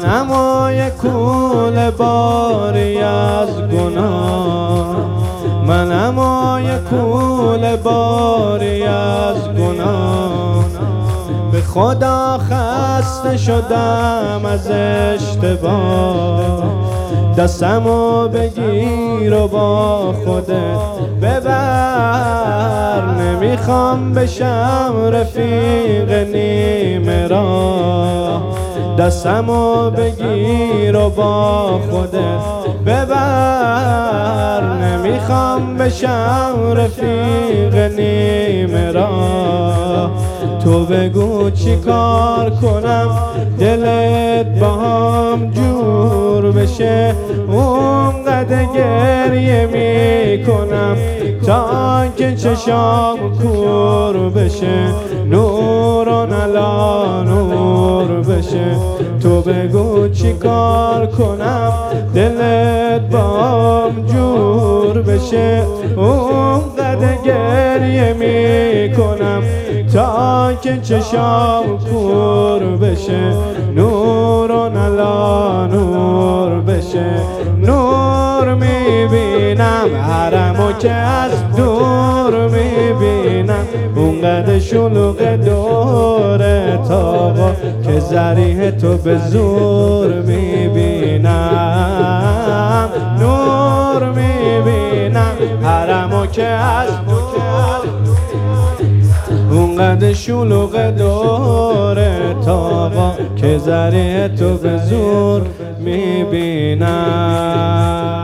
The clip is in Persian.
منم کول باری از گناه، منم کول باری از گناه. به خدا خسته شدم از اشتباه، دستمو بگیر و با خودت ببر. نمیخوام بشم رفیق نیمه راه، دستمو بگیر و با خودت ببر. نمیخوام بشم رفیق نیمه راه. تو بگو چی کار کنم دلت باهم جور بشه، اونقدر گریه میکنم تا که چشام کور بشه، نوران علا نور بشه. تو بگو چی کار کنم دلت باهم جور بشه، اونقدر گریه میکنم تا که چشام کور بشه، نوران علا نور بشه. نور میبینم حرمو که از دور میبینم، اونقدر شلوغ دور تاقا که ذریح تو به زور میبینم. نور میبینم حرمو که از اونقدر شلوغ دور تاقا که ذریح تو به زور میبینم.